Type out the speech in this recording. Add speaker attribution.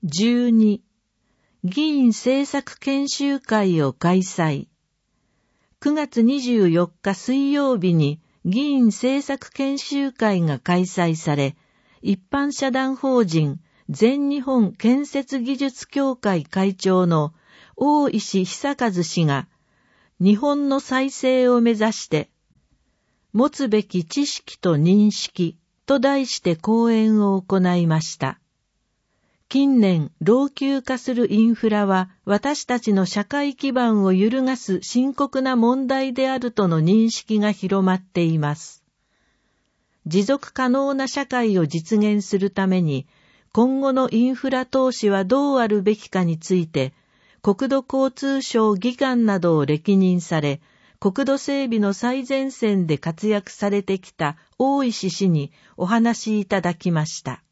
Speaker 1: 12、議員政策研修会を開催。9月24日水曜日に議員政策研修会が開催され、一般社団法人全日本建設技術協会会長の大石久和氏が、日本の再生を目指して、持つべき知識と認識と題して講演を行いました。近年、老朽化するインフラは私たちの社会基盤を揺るがす深刻な問題であるとの認識が広まっています。持続可能な社会を実現するために、今後のインフラ投資はどうあるべきかについて、国土交通省技官などを歴任され、国土整備の最前線で活躍されてきた大石氏にお話しいただきました。